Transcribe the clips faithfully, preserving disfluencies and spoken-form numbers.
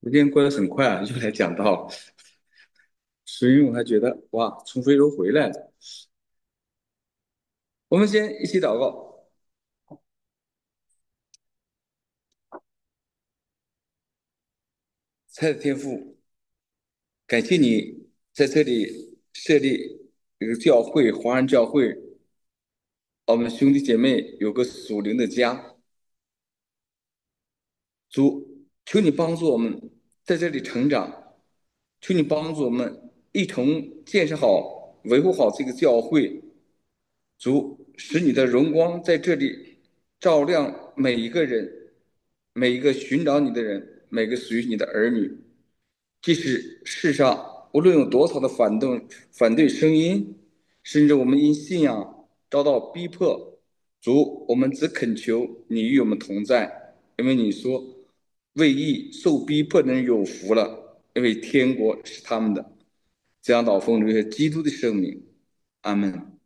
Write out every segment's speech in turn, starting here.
时间过得很快啊，又来讲到了，所以我还觉得哇，从非洲回来了。我们先一起祷告。亲爱的天父，感谢你在这里设立一个教会，华人教会，我们兄弟姐妹有个属灵的家。主，求你帮助我们在这里成长，求你帮助我们一同建设好、维护好这个教会。主，使你的荣光在这里照亮每一个人，每一个寻找你的人，每个属于你的儿女。即使世上无论有多少的反动、反对声音，甚至我们因信仰遭到逼迫，主，我们只恳求你与我们同在，因为你说，为义受逼迫的人有福了，因为天国是他们的。这样祷奉留下基督的圣名，阿门。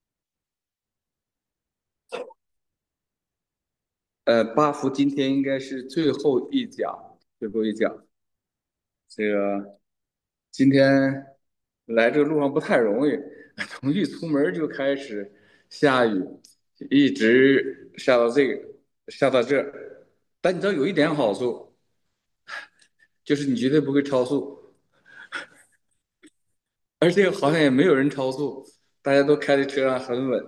呃，八福今天应该是最后一讲，最后一讲。这个今天来这个路上不太容易，从一出门就开始下雨，一直下到这个，下到这儿。但你知道有一点好处，就是你绝对不会超速，而且好像也没有人超速，大家都开的车上很稳。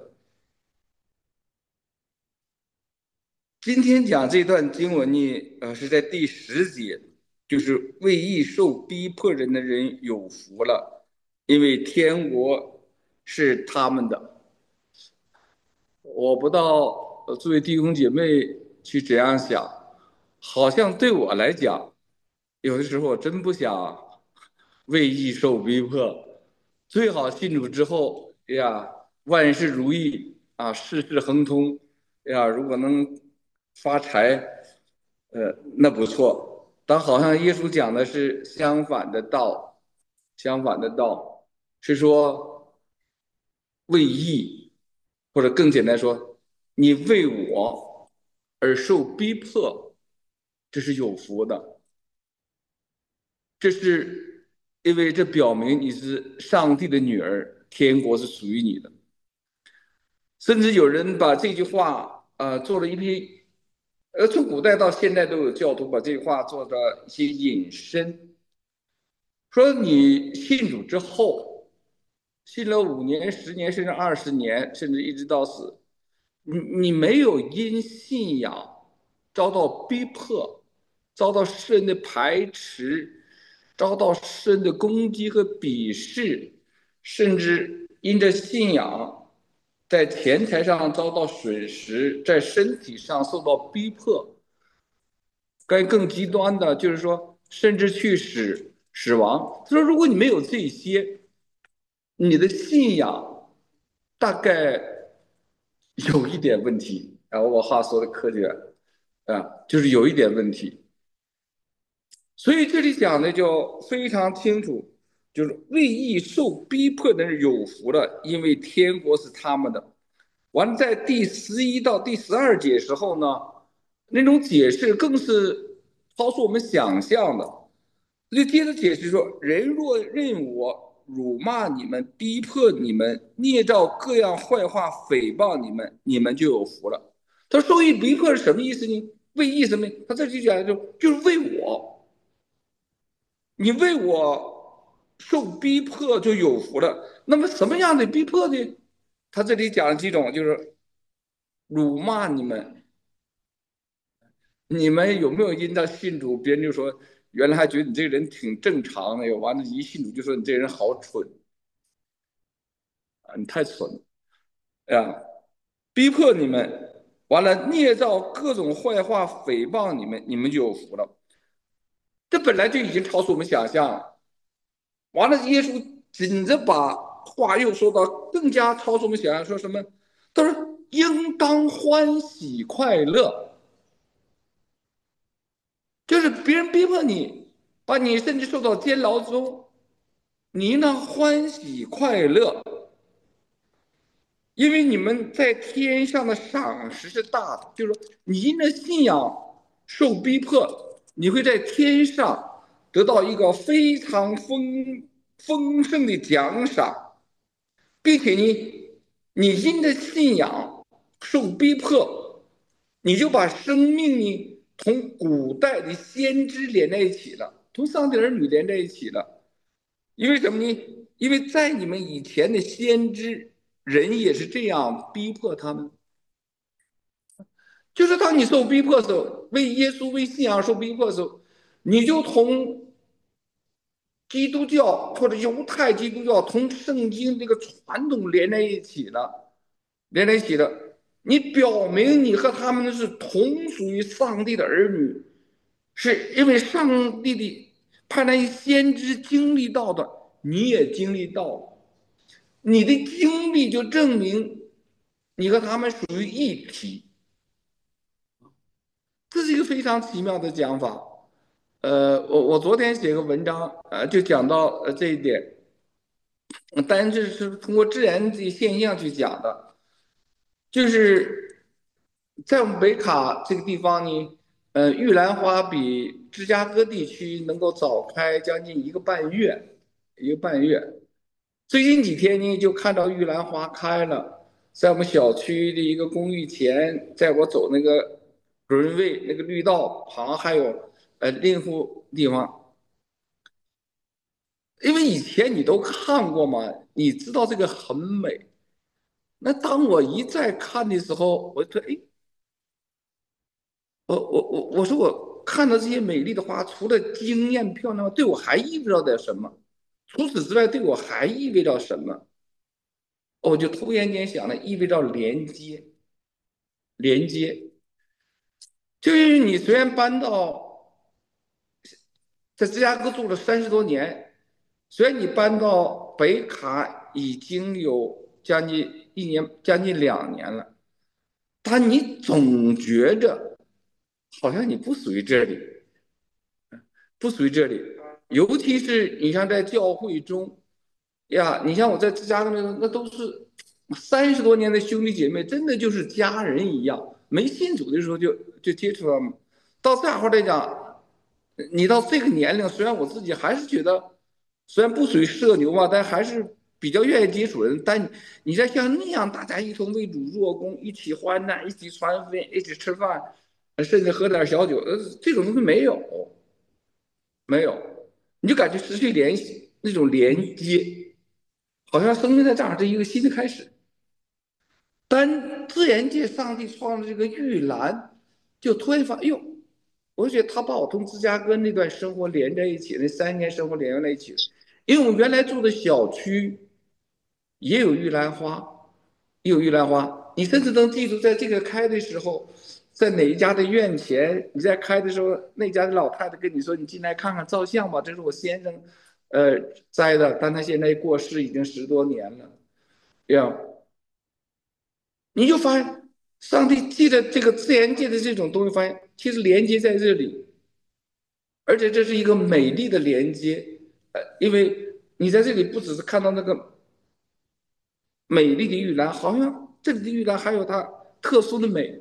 今天讲这段经文呢，呃，是在第十节，就是为义受逼迫人的人有福了，因为天国是他们的。我不知道呃诸位弟兄姐妹去怎样想，好像对我来讲，有的时候我真不想为义受逼迫，最好信主之后，哎呀，万事如意啊，事事亨通，哎呀，如果能发财，呃，那不错。但好像耶稣讲的是相反的道，相反的道是说为义，或者更简单说，你为我而受逼迫，这是有福的。这是因为这表明你是上帝的女儿，天国是属于你的。甚至有人把这句话呃做了一批，呃，从古代到现在都有教徒把这句话做了一些引申，说你信主之后，信了五年、十年，甚至二十年，甚至一直到死，你你没有因信仰遭到逼迫，遭到世人的排斥，遭到世人的攻击和鄙视，甚至因着信仰在钱财上遭到损失，在身体上受到逼迫，该更极端的就是说，甚至去死死亡。他说，如果你没有这些，你的信仰大概有一点问题。然后我话说的科学啊，就是有一点问题。所以这里讲的就非常清楚，就是为义受逼迫的人有福了，因为天国是他们的。完了，在第十一到第十二节时候呢，那种解释更是超出我们想象的。就接着解释说：人若认我辱骂你们、逼迫你们、捏造各样坏话诽谤你们，你们就有福了。他受益逼迫是什么意思呢？为义什么？他这就讲就就是为我，你为我受逼迫就有福了。那么什么样的逼迫呢？他这里讲了几种，就是辱骂你们，你们有没有因他信主，别人就说原来还觉得你这个人挺正常的，完了，一信主就说你这个人好蠢啊，你太蠢了呀！逼迫你们，完了捏造各种坏话诽谤你们，你们就有福了。这本来就已经超出我们想象了。完了，耶稣紧着把话又说到更加超出我们想象，说什么？他说：“应当欢喜快乐。”就是别人逼迫你，把你甚至受到监牢中，你应当欢喜快乐，因为你们在天上的赏识是大的。就是说，你因着信仰受逼迫，你会在天上。 得到一个非常丰丰盛的奖赏，并且你你因着信仰受逼迫，你就把生命呢同古代的先知连在一起了，同上帝儿女连在一起了。因为什么呢？因为在你们以前的先知人也是这样逼迫他们，就是当你受逼迫的时候，为耶稣、为信仰受逼迫的时候，你就同基督教或者犹太基督教同圣经这个传统连在一起了，连在一起了。你表明你和他们是同属于上帝的儿女，是因为上帝的派来先知经历到的，你也经历到了，你的经历就证明你和他们属于一体，这是一个非常奇妙的讲法。呃，我我昨天写个文章，呃，就讲到呃这一点。但是是通过自然的现象去讲的，就是在我们北卡这个地方呢，呃，玉兰花比芝加哥地区能够早开将近一个半月，一个半月。最近几天呢，就看到玉兰花开了，在我们小区的一个公寓前，在我走那个轮位那个绿道旁，还有呃另一户地方。因为以前你都看过嘛，你知道这个很美。那当我一再看的时候，我说，哎，我我我我说我看到这些美丽的花，除了惊艳漂亮，对我还意味着点什么？除此之外，对我还意味着什么？我就突然间想了，意味着连接，连接。就是你虽然搬到在芝加哥住了三十多年，虽然你搬到北卡已经有将近一年、将近两年了，但你总觉着好像你不属于这里，不属于这里。尤其是你像在教会中呀，你像我在芝加哥那个，那都是三十多年的兄弟姐妹，真的就是家人一样。没信主的时候就就接触他们，到这会儿来讲，你到这个年龄，虽然我自己还是觉得，虽然不属于社牛嘛，但还是比较愿意接触人。但你再像那样，大家一同为主做工，一起欢难，一起传福音，一起吃饭，甚至喝点小酒，呃，这种东西没有，没有，你就感觉失去联系，那种连接，好像生命在这儿是一个新的开始。但自然界上帝创的这个玉兰，就突然发，哎呦，我觉得他把我从芝加哥那段生活连在一起，那三年生活连在一起了。因为我们原来住的小区也有玉兰花，也有玉兰花，你甚至能记住，在这个开的时候，在哪一家的院前，你在开的时候，那家的老太太跟你说：“你进来看看，照相吧，这是我先生，呃，栽的，但他现在过世已经十多年了。”这样，你就发现，上帝记得这个自然界的这种东西，发现其实连接在这里，而且这是一个美丽的连接，呃，因为你在这里不只是看到那个美丽的玉兰，好像这里的玉兰还有它特殊的美。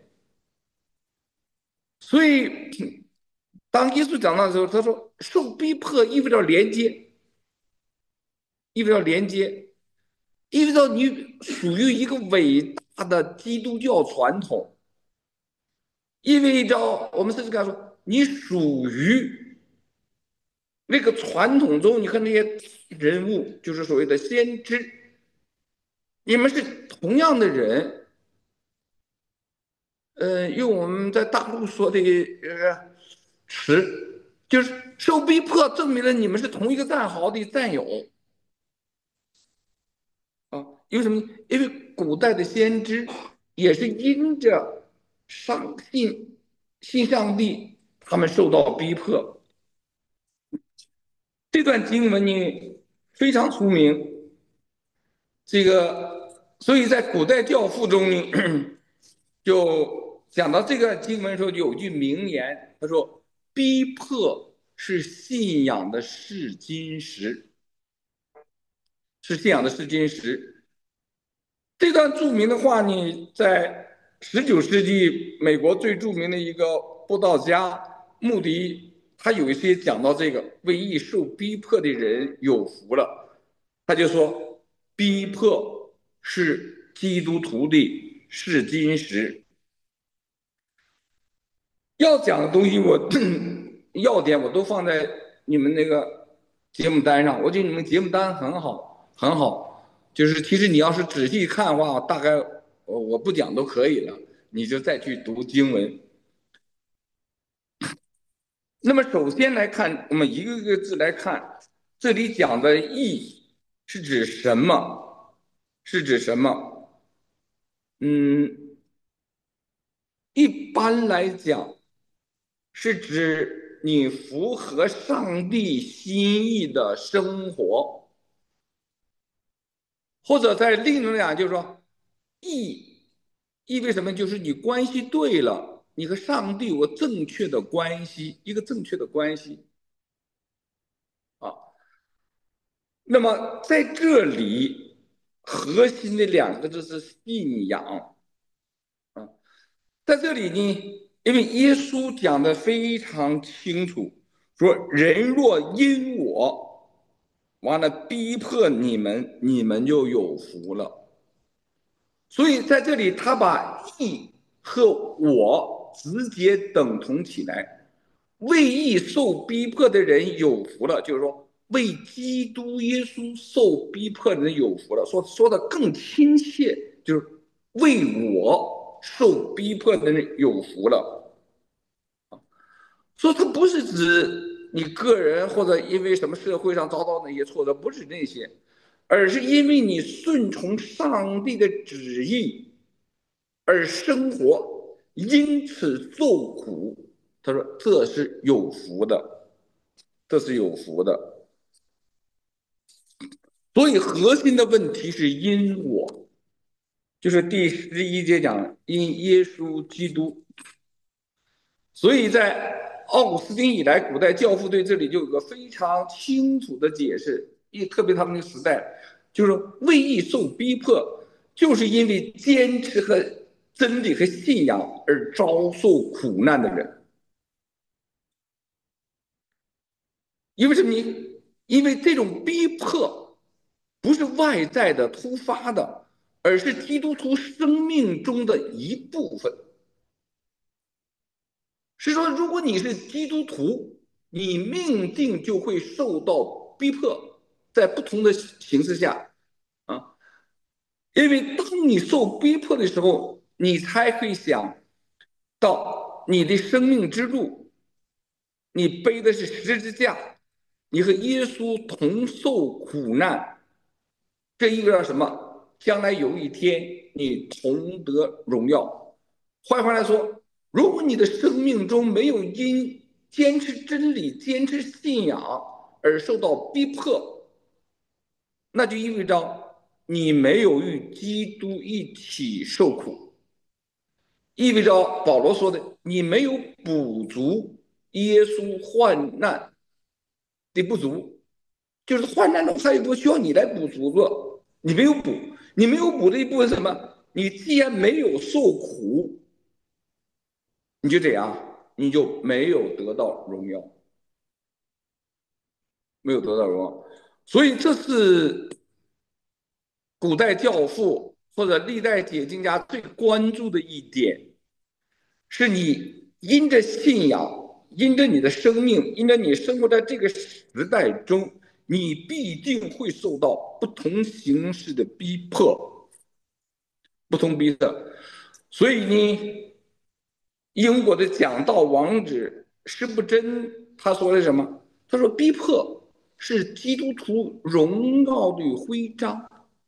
所以，当耶稣讲到的时候，他说受逼迫意味着连接，意味着连接，意味着你属于一个伟大的基督教传统，意味着我们甚至敢说你属于那个传统中，你和那些人物，就是所谓的先知，你们是同样的人。呃，用我们在大陆说的呃词，就是受逼迫，证明了你们是同一个战壕的战友啊。因为什么？因为古代的先知也是因着上信信上帝，他们受到逼迫。这段经文呢非常出名，这个所以在古代教父中呢，就讲到这个经文的时候，有句名言，他说：“逼迫是信仰的试金石，是信仰的试金石。”这段著名的话呢，在十九世纪美国最著名的一个布道家穆迪， 他有一些讲到这个为义受逼迫的人有福了，他就说逼迫是基督徒的试金石。要讲的东西我要点我都放在你们那个节目单上，我觉得你们节目单很好，很好。就是其实你要是仔细看的话，大概我我不讲都可以了，你就再去读经文。那么首先来看，我们一个个字来看，这里讲的义是指什么？是指什么？嗯，一般来讲是指你符合上帝心意的生活，或者在另一种讲就是说，义意味什么？就是你关系对了，你和上帝有个正确的关系，一个正确的关系啊。那么在这里，核心的两个字是信仰啊。在这里呢，因为耶稣讲的非常清楚，说人若因我完了逼迫你们，你们就有福了。所以在这里，他把义和我直接等同起来。为义受逼迫的人有福了，就是说为基督耶稣受逼迫的人有福了。说说的更亲切，就是为我受逼迫的人有福了。说它不是指你个人或者因为什么社会上遭到那些挫折，不是那些，而是因为你顺从上帝的旨意而生活，因此受苦。他说这是有福的，这是有福的。所以核心的问题是因我，就是第十一节讲因耶稣基督。所以在奥古斯丁以来，古代教父对这里就有个非常清楚的解释，一特别他们的时代，就是为义受逼迫，就是因为坚持和真理和信仰而遭受苦难的人。因为什么？因为这种逼迫不是外在的、突发的，而是基督徒生命中的一部分。是说，如果你是基督徒，你命定就会受到逼迫，在不同的形势下啊，因为当你受逼迫的时候，你才会想到你的生命之路，你背的是十字架，你和耶稣同受苦难，这意味着什么？将来有一天你同得荣耀。换句话来说，如果你的生命中没有因坚持真理、坚持信仰而受到逼迫，那就意味着你没有与基督一起受苦，意味着保罗说的，你没有补足耶稣患难的不足，就是患难中还有一部分需要你来补足的，你没有补，你没有补的一部分是什么？你既然没有受苦，你就这样，你就没有得到荣耀，没有得到荣耀。所以这是古代教父或者历代解经家最关注的一点，是你因着信仰，因着你的生命，因着你生活在这个时代中，你必定会受到不同形式的逼迫，不同逼迫。所以呢，英国的讲道王子施布真他说的什么？他说逼迫是基督徒荣耀的徽章，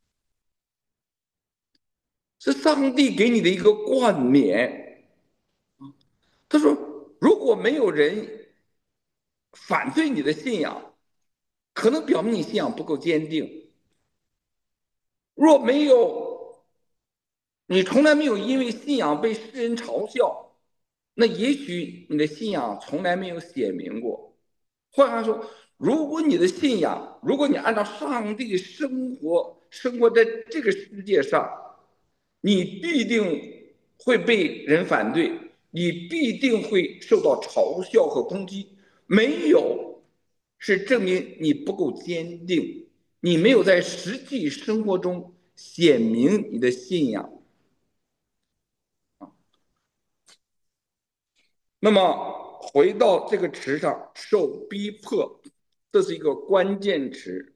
是上帝给你的一个冠冕。他说，如果没有人反对你的信仰，可能表明你信仰不够坚定。若没有，你从来没有因为信仰被世人嘲笑，那也许你的信仰从来没有显明过。换句话说，如果你的信仰，如果你按照上帝的生活生活在这个世界上，你必定会被人反对，你必定会受到嘲笑和攻击。 没有是证明你不够坚定，你没有在实际生活中显明你的信仰。那么回到这个词上，受逼迫，这是一个关键词。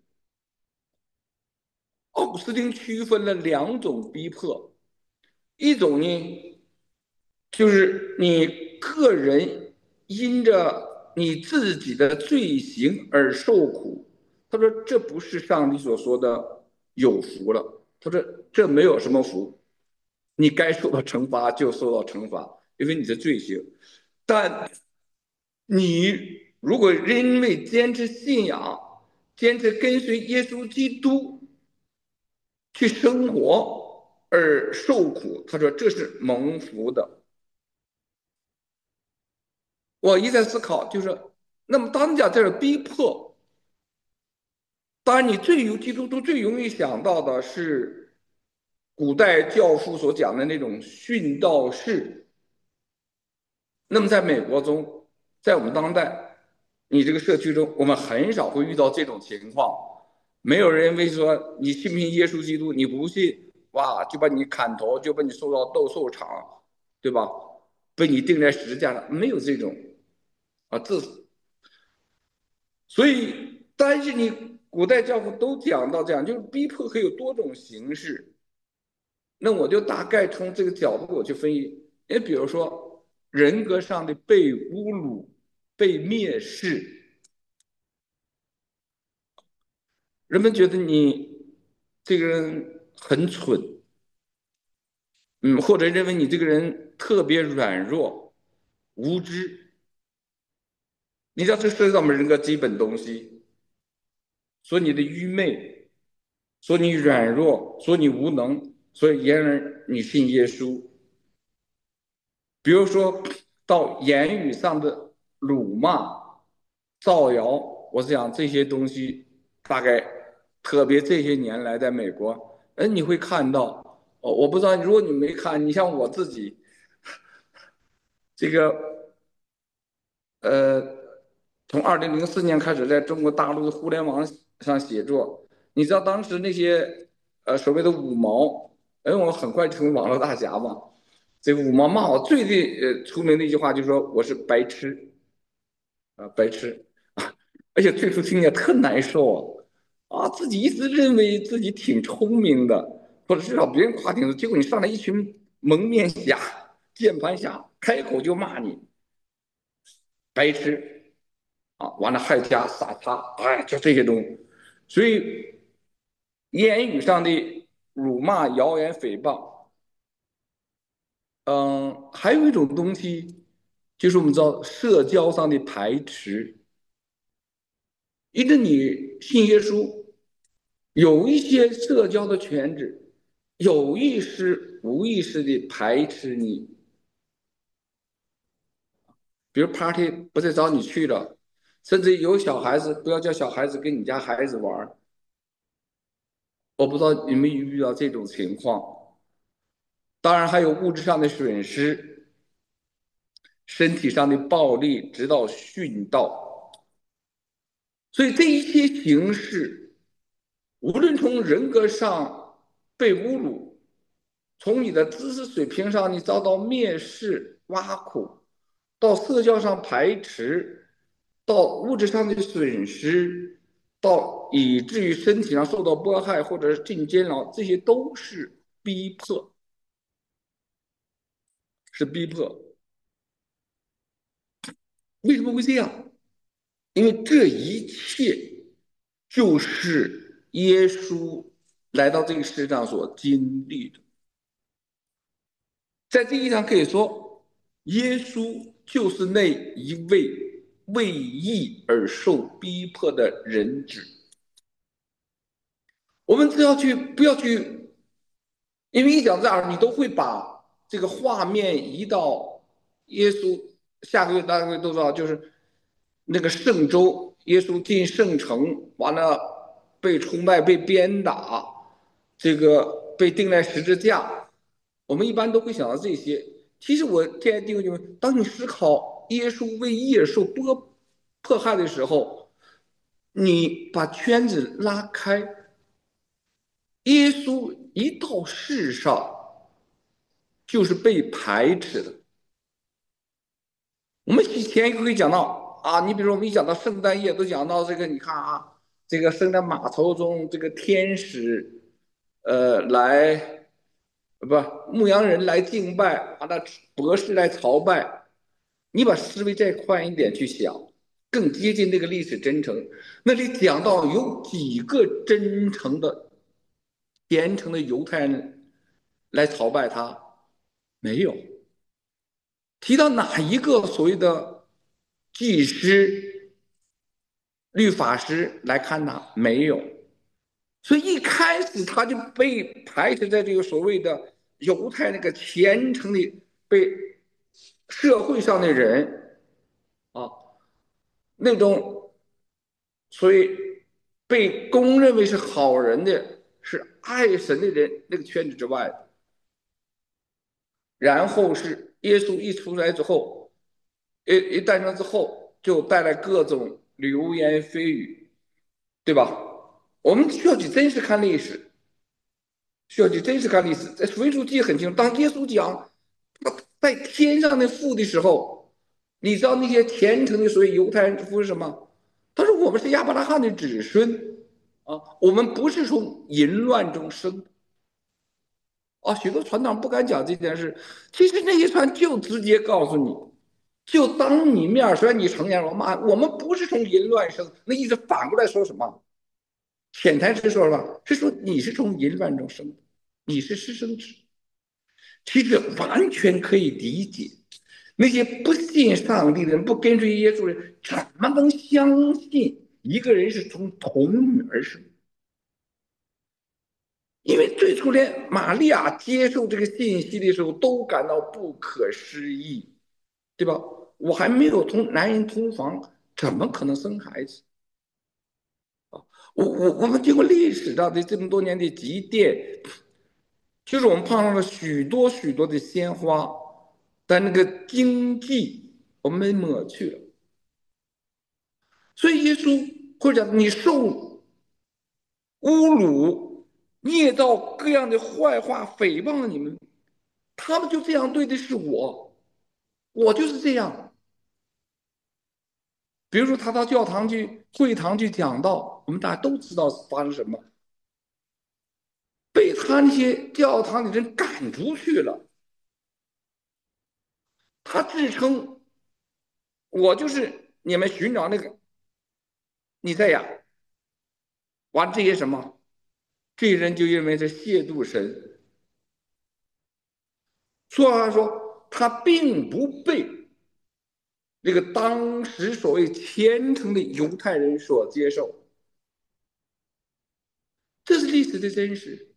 奥古斯丁区分了两种逼迫，一种呢，就是你个人因着你自己的罪行而受苦。他说这不是上帝所说的有福了，他说这没有什么福，你该受到惩罚就受到惩罚，因为你的罪行。但你如果因为坚持信仰，坚持跟随耶稣基督去生活而受苦，他说这是蒙福的。我一再思考，就是那么当讲这个逼迫，当然你最有基督徒最容易想到的是古代教父所讲的那种殉道士。那么在美国中，在我们当代，你这个社区中，我们很少会遇到这种情况。没有人为说你信不信耶稣基督，你不信，哇，就把你砍头，就把你送到斗兽场，对吧？被你钉在十字架上，没有这种啊，这所以，但是你古代教父都讲到这样，就是逼迫可以有多种形式。那我就大概从这个角度我去分析，也比如说人格上的被侮辱、被蔑视，人们觉得你这个人很蠢，嗯，或者认为你这个人特别软弱、无知。你知道这涉及到我们人格基本东西，说你的愚昧，说你软弱，说你无能，所以言而你信耶稣。比如说到言语上的辱骂、造谣，我想这些东西大概特别这些年来在美国，哎，你会看到，哦，我不知道，如果你没看，你像我自己，这个呃，从二零零四年开始在中国大陆的互联网上写作，你知道当时那些呃所谓的五毛，哎，我很快成为网络大侠嘛。这个五毛骂我最最呃出名的一句话就是说我是白痴啊，白痴啊，而且最初听起来特难受啊，自己一直认为自己挺聪明的，或者至少别人夸挺，结果你上来一群蒙面侠、键盘侠，开口就骂你白痴啊，完了害家撒他，哎，就这些东西。所以言语上的辱骂、谣言、诽谤，嗯，还有一种东西，就是我们知道社交上的排斥。因为你信耶稣，有一些社交的圈子有意识、无意识的排斥你，比如 party 不再找你去了，甚至有小孩子不要叫小孩子跟你家孩子玩。我不知道你们遇不遇到这种情况。当然还有物质上的损失，身体上的暴力，直到殉道。所以这一些形式，无论从人格上被侮辱，从你的知识水平上你遭到蔑视、挖苦，到社交上排斥，到物质上的损失，到以至于身体上受到迫害或者是进监牢，这些都是逼迫，是逼迫。为什么会这样？因为这一切就是耶稣来到这个世上所经历的。在这一上可以说，耶稣就是那一位为义而受逼迫的人子。我们只要去，不要去，因为一讲这样，你都会把这个画面移到耶稣。下个月大家都知道，就是那个圣周，耶稣进圣城，完了被出卖、被鞭打，这个被钉在十字架。我们一般都会想到这些。其实我天天定就是，当你思考耶稣为义而受剥迫害的时候，你把圈子拉开，耶稣一到世上就是被排斥的。我们以前可以讲到啊，你比如说我们一讲到圣诞夜，都讲到这个，你看啊，这个圣诞码头中这个天使，呃，来不牧羊人来敬拜，啊，那博士来朝拜。你把思维再宽一点去想，更接近那个历史真诚。那里讲到有几个真诚的、虔诚的犹太人来朝拜他，没有。提到哪一个所谓的祭师、律法师来看他，没有。所以一开始他就被排斥在这个所谓的犹太那个虔诚的被社会上的人啊，那种所以被公认为是好人的、是爱神的人那个圈子之外。然后是耶稣一出来之后，一一诞生之后，就带来各种流言蜚语，对吧？我们需要去真实看历史，需要去真实看历史。在《福音书》记得很清楚，当耶稣讲他在天上的父的时候，你知道那些虔诚的所谓犹太人父是什么？他说我们是亚伯拉罕的子孙啊，我们不是从淫乱中生的。啊，许多传道不敢讲这件事，其实那一传就直接告诉你，就当你面，虽然你承认了，妈，我们不是从淫乱生，那意思反过来说什么？潜台词说什么？是说你是从淫乱中生的，你是私生子。其实完全可以理解，那些不信上帝的人、不跟随耶稣的人，怎么能相信一个人是从童女而生？因为最初连玛利亚接受这个信息的时候都感到不可思议，对吧？我还没有同男人同房，怎么可能生孩子？我我我们经过历史上的这么多年的积淀，就是我们碰上了许多许多的鲜花，但那个经济我们没抹去了。所以耶稣或者讲你受侮辱、捏造各样的坏话、诽谤了你们，他们就这样对的是我，我就是这样。比如说他到教堂去、会堂去讲道，我们大家都知道发生什么，被他那些教堂的人赶出去了。他自称我就是你们寻找那个弥赛亚，完这些什么，这些人就认为是亵渎神。所以他说他并不被那个当时所谓虔诚的犹太人所接受，这是历史的真实。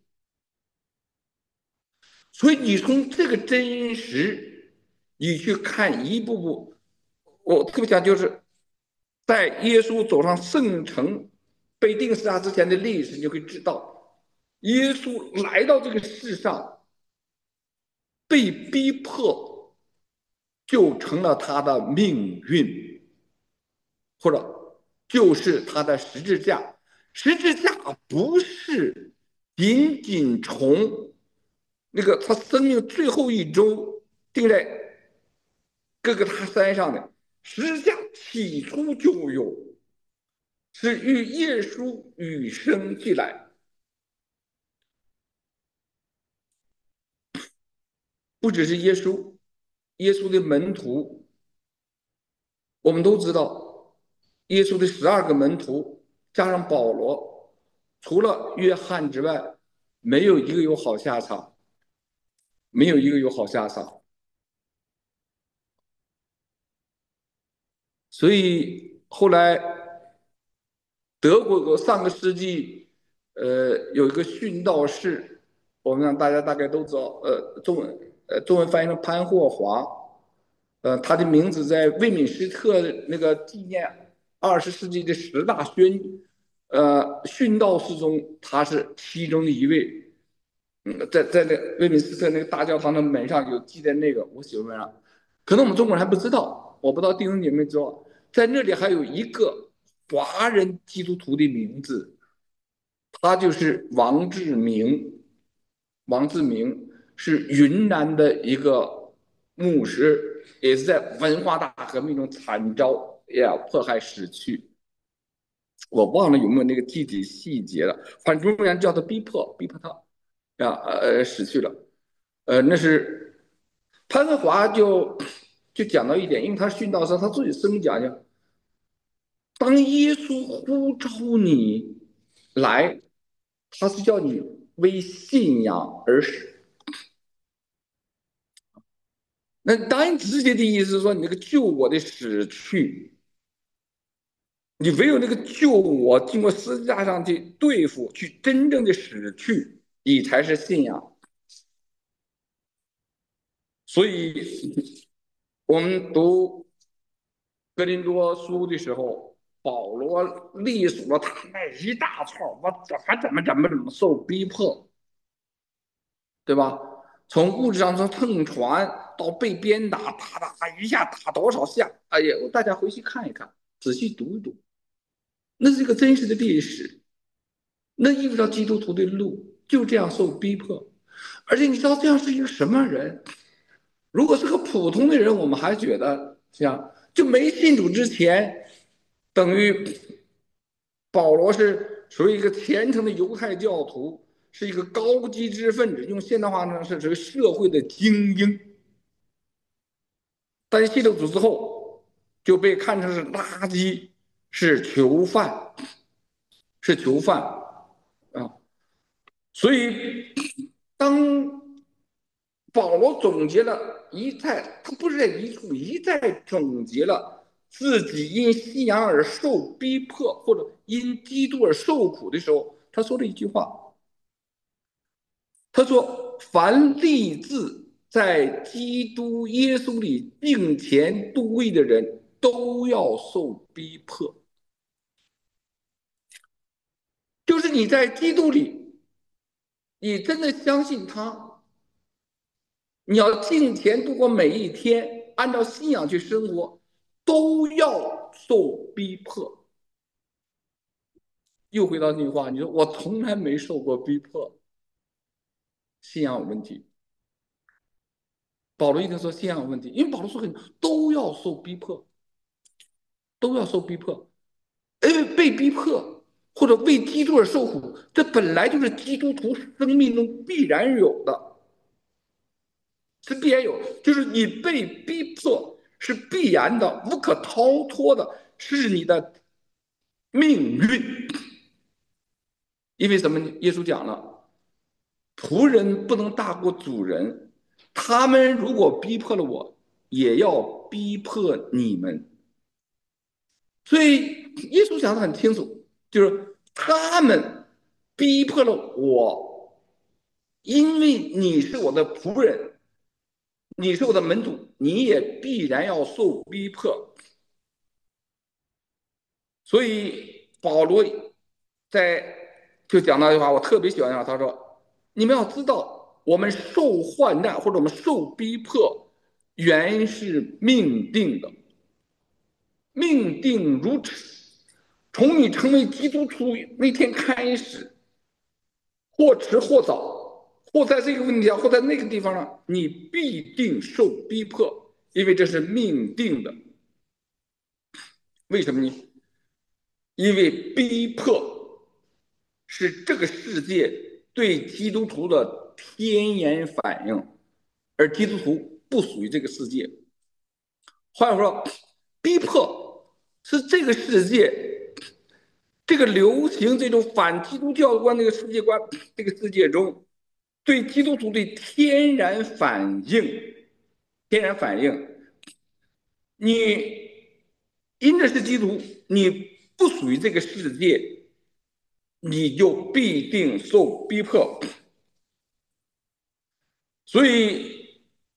所以你从这个真实，你去看一步步，我特别讲就是在耶稣走上圣城被定十字架之前的历史，你就会知道，耶稣来到这个世上被逼迫，就成了他的命运，或者就是他的十字架。十字架不是仅仅从那个他生命最后一周定在各个他山上的十字架，起初就有，是与耶稣与生俱来。不只是耶稣，耶稣的门徒，我们都知道，耶稣的十二个门徒加上保罗，除了约翰之外，没有一个有好下场，没有一个有好下场。所以后来德国有上个世纪，呃，有一个殉道士，我们让大家大概都知道，呃，中文呃中文翻译成潘霍华，呃，他的名字在魏敏斯特那个纪念二十世纪的十大宣呃殉道士中，他是其中的一位。嗯，在在那威敏斯特那个大教堂的门上有记的那个，我喜欢上。可能我们中国人还不知道，我不知道弟兄姐妹知道， 在那里还有一个华人基督徒的名字，他就是王志明。王志明是云南的一个牧师，也是在文化大革命中惨遭呀迫害死去。我忘了有没有那个具体细节了，反正中原叫他逼迫，逼迫他呀呃死去了。呃，那是潘文华就就讲到一点，因为他殉道时他自己生讲讲，当耶稣呼召你来，他是叫你为信仰而死。那当然直接的意思是说，你那个救我的死去，你唯有那个救我，经过十字架上去对付，去真正的死去，你才是信仰。所以，我们读哥林多书的时候，保罗历数了他那一大串，我怎么怎么怎么怎么受逼迫，对吧？从物质上从蹭船到被鞭打，打打一下打多少下？哎呀，大家回去看一看，仔细读一读，那是一个真实的历史。那遇到基督徒的路就这样受逼迫，而且你知道这样是一个什么人？如果是个普通的人，我们还觉得像就没信主之前，等于保罗是属于一个虔诚的犹太教徒，是一个高级知识分子，用现代话呢是属于社会的精英。但是信了主之后，就被看成是垃圾，是囚犯，是囚犯啊。所以，当保罗总结了一再，他不是在一处一再总结了自己因信仰而受逼迫，或者因基督而受苦的时候，他说了一句话，他说：凡立志在基督耶稣里敬虔度位的人，都要受逼迫。就是你在基督里，你真的相信他，你要敬虔度过每一天，按照信仰去生活，都要受逼迫。又回到那句话，你说我从来没受过逼迫，信仰有问题。保罗一定说信仰有问题，因为保罗说很都要受逼迫，都要受逼迫，因为被逼迫或者为基督而受苦，这本来就是基督徒生命中必然有的。是必然有，就是你被逼迫是必然的、无可逃脱的，是你的命运。因为什么？耶稣讲了，仆人不能大过主人，他们如果逼迫了我，也要逼迫你们。所以耶稣讲的很清楚，就是他们逼迫了我，因为你是我的仆人，你是我的门徒，你也必然要受逼迫。所以保罗在就讲那句话，我特别喜欢他，他说：你们要知道，我们受患难或者我们受逼迫，原是命定的，命定如此。从你成为基督徒那天开始，或迟或早，或在这个问题上，或在那个地方上，你必定受逼迫，因为这是命定的。为什么呢？因为逼迫是这个世界对基督徒的天然反应，而基督徒不属于这个世界。换句话说，逼迫是这个世界这个流行这种反基督教观这个世界观这个世界中对基督徒的天然反应。天然反应，你因着是基督，你不属于这个世界，你就必定受逼迫。所以，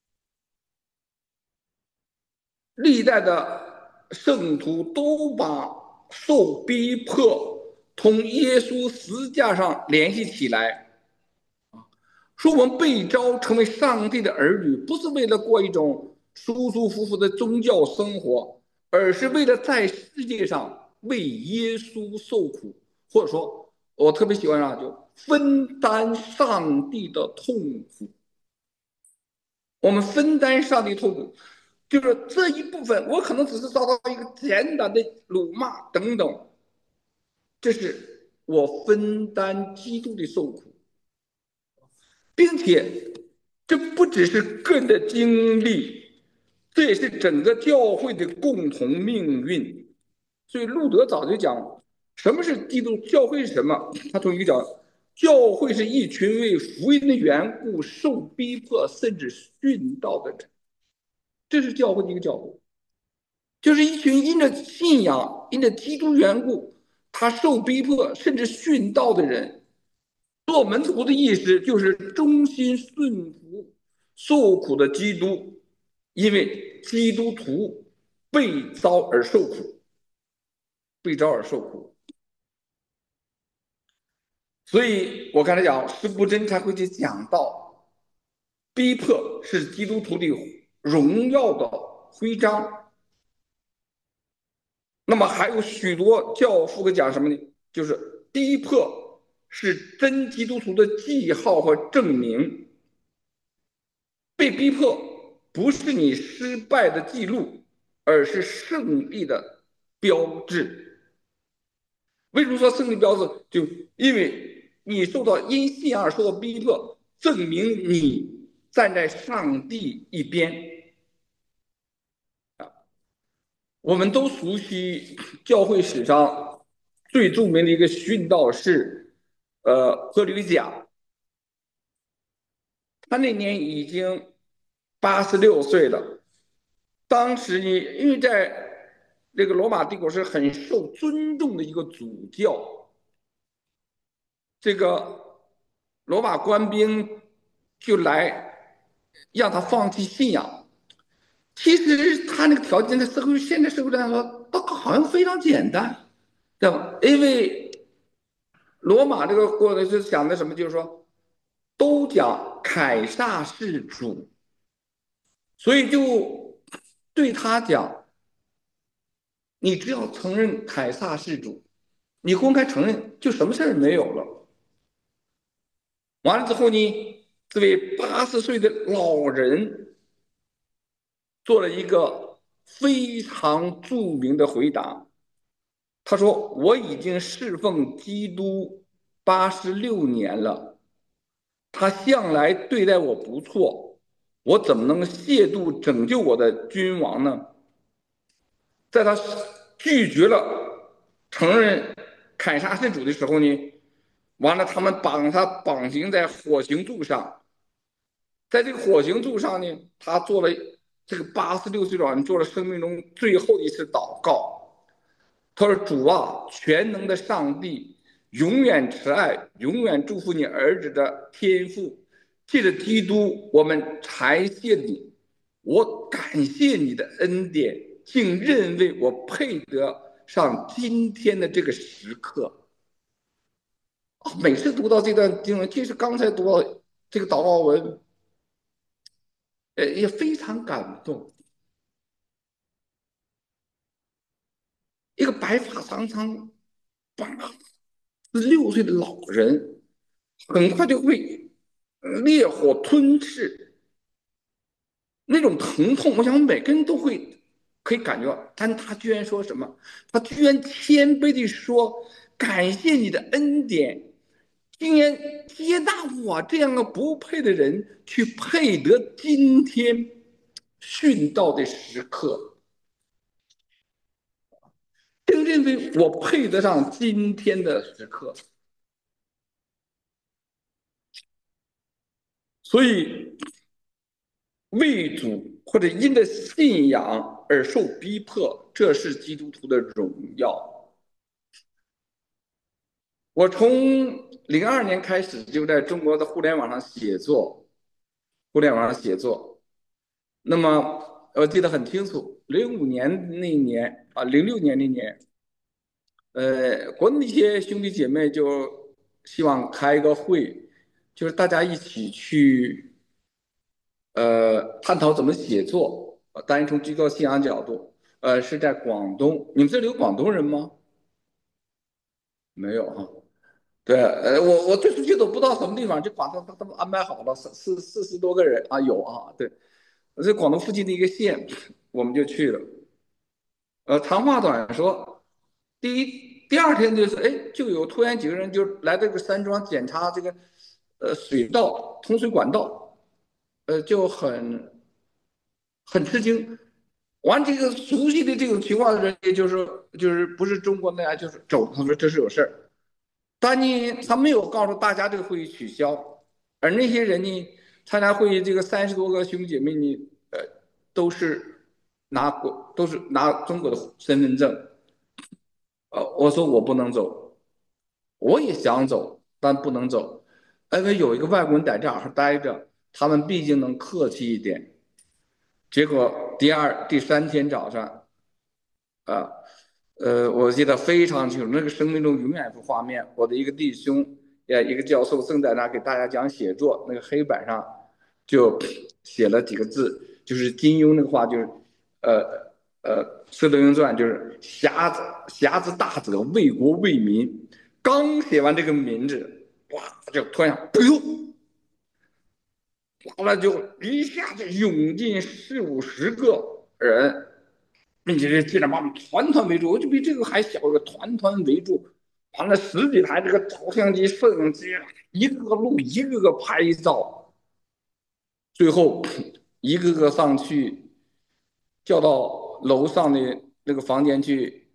历代的圣徒都把受逼迫同耶稣十字架上联系起来，说我们被召成为上帝的儿女，不是为了过一种舒舒服服的宗教生活， 而是为了在世界上为耶稣受苦，或者说，我特别喜欢啊，就分担上帝的痛苦。我们分担上帝痛苦，就是这一部分，我可能只是遭到一个简单的辱骂等等，这是我分担基督的受苦，并且这不只是个人的经历，这也是整个教会的共同命运。所以路德早就讲，什么是基督教会是什么？他从一个讲，教会是一群为福音的缘故受逼迫甚至殉道的人，这是教会的一个角度，就是一群因着信仰、因着基督缘故，他受逼迫甚至殉道的人。做门徒的意思就是忠心顺服受苦的基督，因为基督徒被遭而受苦，被遭而受苦。所以我刚才讲，师不真才会去讲到，逼迫是基督徒的荣耀的徽章。那么还有许多教父讲什么呢？就是逼迫是真基督徒的记号和证明。被逼迫不是你失败的记录，而是胜利的标志。为什么说胜利标志？就因为你受到因信仰而受到逼迫，证明你站在上帝一边。我们都熟悉教会史上最著名的一个殉道士，呃，贺吕甲。他那年已经八十六岁了。当时你因为在这个罗马帝国是很受尊重的一个主教，这个罗马官兵就来让他放弃信仰。其实他那个条件在社会现在社会来说，都好像非常简单，对吧？因为罗马这个过的是想的什么，就是说都讲凯撒是主，所以就对他讲，你只要承认凯撒是主，你公开承认，就什么事儿没有了。完了之后呢，这位八十岁的老人做了一个非常著名的回答。他说：“我已经侍奉基督八十六年了，他向来对待我不错，我怎么能亵渎拯救我的君王呢？”在他拒绝了承认凯撒是主的时候呢，完了他们绑他绑刑在火刑柱上，在这个火刑柱上呢，他做了这个八十六岁老人做了生命中最后一次祷告。他说：“主啊，全能的上帝，永远慈爱，永远祝福你儿子的天赋，借着基督，我们才谢你。我感谢你的恩典，竟认为我配得上今天的这个时刻。”每次读到这段经文，就是刚才读到这个祷告文，呃，也非常感动。一个白发苍苍、八十六岁的老人，很快就会烈火吞噬，那种疼痛，我想每个人都会可以感觉到。但他居然说什么？他居然谦卑地说：“感谢你的恩典，竟然接纳我这样个不配的人，去配得今天殉道的时刻。”正认为我配得上今天的时刻。所以为主或者因着信仰而受逼迫，这是基督徒的荣耀。我从零二年开始就在中国的互联网上写作，互联网上写作。那么我记得很清楚，零五年那年啊，零六年那年，呃，国内的一些兄弟姐妹就希望开一个会，就是大家一起去呃探讨怎么写作。当然从基督教信仰角度， 呃，是在广东。你们这里有广东人吗？没有哈。对，呃，我我最初去都不知道什么地方，就把他他他们安排好了，四四四十多个人啊，有啊，对，我在广东附近的一个县，我们就去了。呃，长话短说，第一第二天就是，哎，就有突然几个人就来这个山庄检查这个，呃，水道通水管道，呃，就很很吃惊。完这个熟悉的这种情况的人，就是就是不是中国那样，就是走，他说这是有事儿。但呢，他没有告诉大家这个会议取消，而那些人呢，参加会议这个三十多个兄弟姐妹呢，呃，都是拿国都是拿中国的身份证。呃，我说我不能走，我也想走，但不能走，因为有一个外国人在这儿待着，他们毕竟能客气一点。结果第二、第三天早上，啊，呃，我记得非常清楚，那个生命中永远是画面。我的一个弟兄，呃，一个教授正在那给大家讲写作，那个黑板上就写了几个字，就是金庸那个话，就是呃呃《射雕英雄传》，就是侠子侠之大者，为国为民。刚写完这个名字，哇，就突然，哎呦，完了就一下子涌进四五十个人，并且这记者把我们团团围住，我就比这个还小，个团团围住，完了十几台这个照相机、摄影机，一个个录，一个个拍照，最后一个个上去叫到楼上的那个房间去，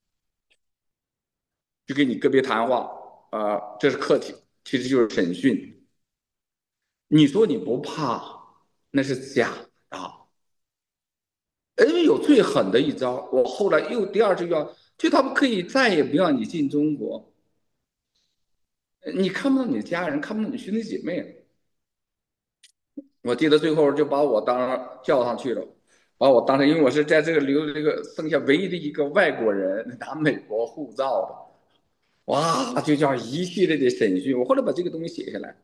就给你个别谈话。啊、呃这是客体，其实就是审讯。你说你不怕，那是假的。因为有最狠的一招，我后来又第二次要，就他们可以再也不让你进中国，你看不到你的家人，看不到你兄弟姐妹。我记得最后就把我当叫上去了，把我当成，因为我是在这个留这个剩下唯一的一个外国人，拿美国护照的，哇，就叫一系列的审讯。我后来把这个东西写下来，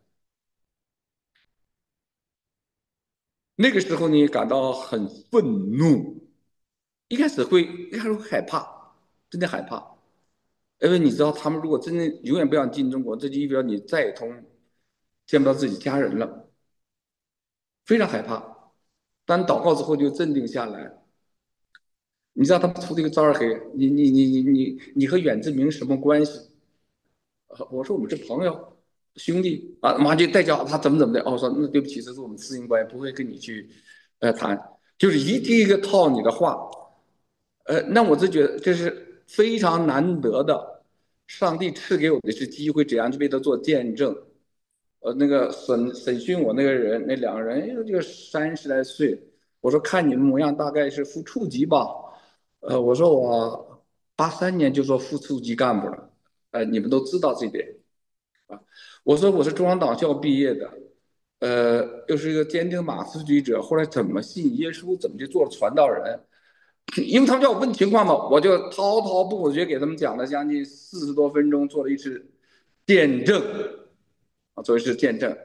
那个时候呢感到很愤怒，一开始会一开始会害怕，真的害怕。因为你知道，他们如果真的永远不让进中国，这就意味着你再也通见不到自己家人了，非常害怕。但祷告之后就镇定下来。你知道他们出这个招儿黑，你你你你你你和远志明什么关系？我说我们是朋友兄弟啊，马上就带叫他怎么怎么的。哦，我说那对不起，这是我们私人关系，不会跟你去呃谈，就是一个一个套你的话。呃，那我就觉得这是非常难得的，上帝赐给我的是机会，怎样去为他做见证。呃，那个审审讯我那个人，那两个人，哎，就三十来岁。我说看你们模样，大概是副处级吧。呃，我说我八三年就做副处级干部了，呃，你们都知道这点啊。我说我是中央党校毕业的，呃，又是一个坚定马克思主义者，后来怎么信耶稣，怎么就做了传道人？因为他们叫我问情况嘛，我就滔滔不绝给他们讲了将近四十多分钟，做了一次见证啊，做一次见证。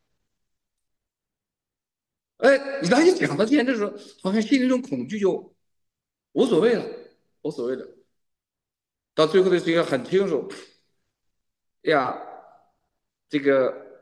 哎，你当你讲到见证的时候，好像心里那种恐惧就无所谓了，无所谓了。到最后的时候很清楚，哎呀，这个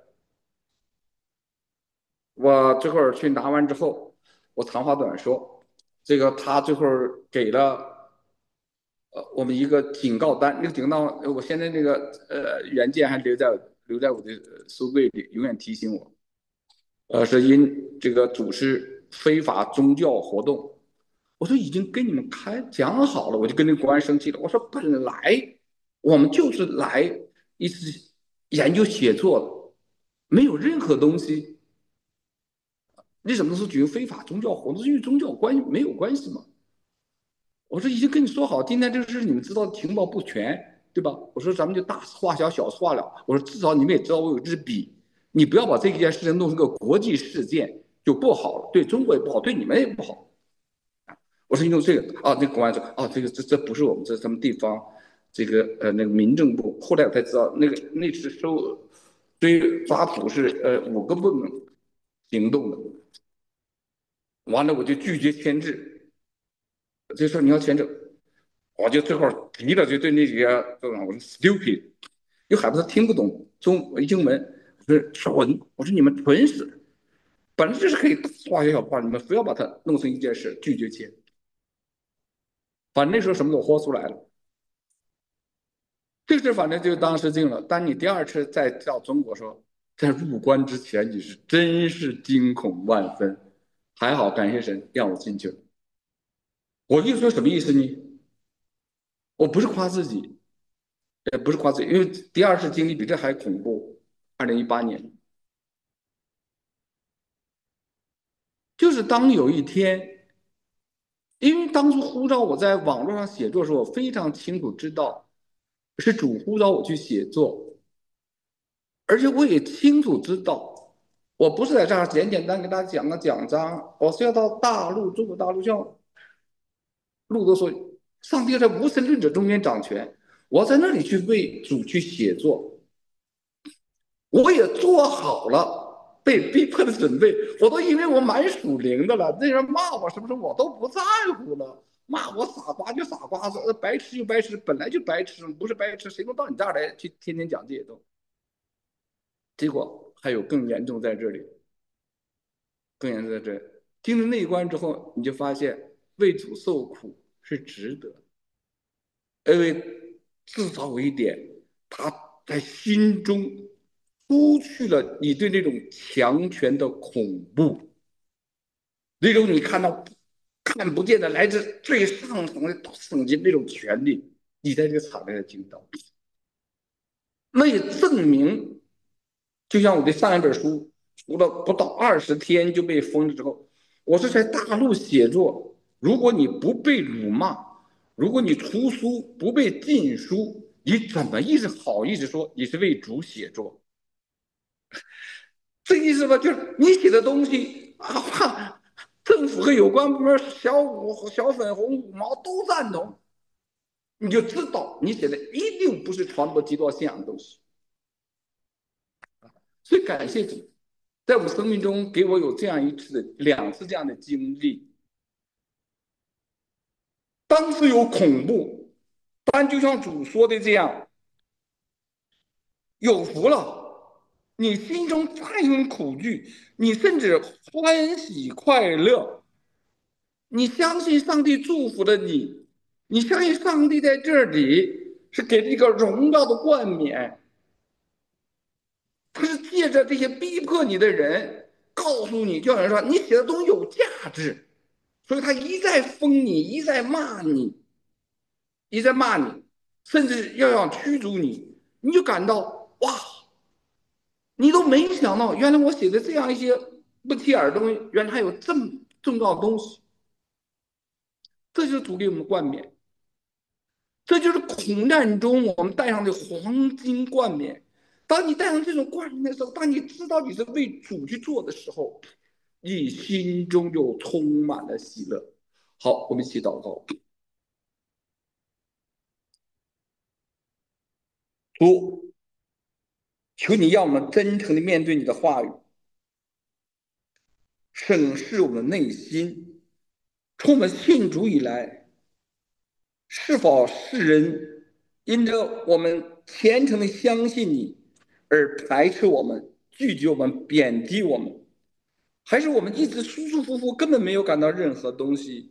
我这会儿去拿完之后，我长话短说，这个他这会儿给了呃我们一个警告单，那个警告我现在那个呃原件还留在留在我的书柜里，永远提醒我。呃，是因这个组织非法宗教活动。我说已经跟你们开讲好了，我就跟那个国安生气了。我说本来我们就是来一次研究写作的，没有任何东西。你什么时候举行非法宗教活动，是与宗教关没有关系吗？我说已经跟你说好，今天这个事你们知道情报不全，对吧？我说咱们就大事化小，小事化了。我说至少你们也知道我有支笔，你不要把这件事情弄成个国际事件，就不好了，对中国也不好，对你们也不好。我说你用这个啊，那个公安说啊，这个这这不是我们这什么地方，这个呃那个民政部。后来我才知道，那个那次收追抓捕是呃五个部门行动的。完了我就拒绝签字。 这事你要签证，我就最后急了，就对那几个都我说 stupid，因为孩子他听不懂中英文，我说蠢，我说你们蠢死了，本来这是可以大话小话，你们非要把它弄成一件事，拒绝签。反正那时候什么都豁出来了，这事反正就当时定了。当你第二次再到中国说，在入关之前，你是真是惊恐万分，还好感谢神让我进去了。我就说什么意思呢？我不是夸自己，也不是夸自己，因为第二次经历比这还恐怖。二零一八年，就是当有一天，因为当初呼召我在网络上写作的时候，我非常清楚知道是主呼召我去写作，而且我也清楚知道，我不是在这儿简简单给大家讲个讲章，我是要到大陆，中国大陆像路德说，上帝在无神论者中间掌权，我在那里去为主去写作，我也做好了被逼迫的准备，我都以为我蛮属灵的了，那人骂我什么什么我都不在乎了，骂我傻瓜就傻瓜，说白痴就白痴，本来就白痴，不是白痴谁能到你这儿来去天天讲这些东西？结果还有更严重在这里，更严重在这里。经历那一关之后，你就发现为主受苦是值得，因为至少有一点，他在心中除去了你对那种强权的恐怖，那种你看到看不见的来自最上层的省级那种权利，你在这个场面上听到，那也证明，就像我的上一本书，读了不到二十天就被封了之后，我是在大陆写作，如果你不被辱骂，如果你出书不被禁书，你怎么意思好意思说你是为主写作？这意思吧，就是你写的东西啊，政府和有关部门小五、小粉红、五毛都赞同，你就知道你写的一定不是传播基督信仰的东西。所以感谢主，在我生命中给我有这样一次的两次这样的经历，当时有恐怖，但就像主说的这样，有福了。你心中再有恐惧，你甚至欢喜快乐，你相信上帝祝福了你，你相信上帝在这里是给了一个荣耀的冠冕，他是借着这些逼迫你的人告诉你，就像人说你写的东西有价值，所以他一再封你，一再骂你，一再骂你，甚至要想驱逐你，你就感到哇，你都没想到，原来我写的这样一些不起眼的东西，原来还有这么重要的东西，这就是主给我们的冠冕。这就是苦难中我们戴上的黄金冠冕。当你戴上这种冠冕的时候，当你知道你是为主去做的时候，你心中就充满了喜乐。好，我们一起祷告。主，求你让我们真诚的面对你的话语，审视我们的内心。从我们信主以来，是否世人因着我们虔诚的相信你而排斥我们、拒绝我们、贬低我们？还是我们一直舒舒服服，根本没有感到任何东西？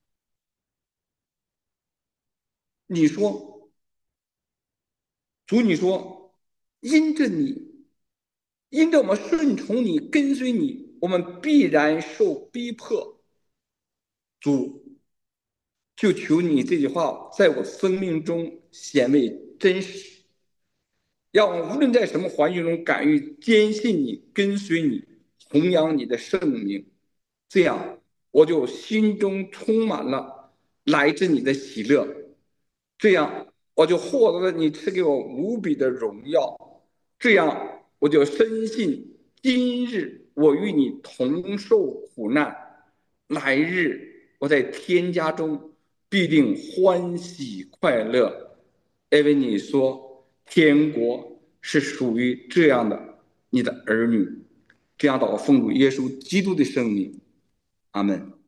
你说，主，你说，因着你，因着我们顺从你、跟随你，我们必然受逼迫。主，就求你这句话在我生命中显为真实，让我无论在什么环境中，敢于坚信你、跟随你、弘扬你的圣名。这样，我就心中充满了来自你的喜乐。这样，我就获得了你赐给我无比的荣耀。这样，我就深信今日我与你同受苦难，来日我在天家中必定欢喜快乐，因为你说天国是属于这样的你的儿女。这样祷告，奉主耶稣基督的圣名，阿门。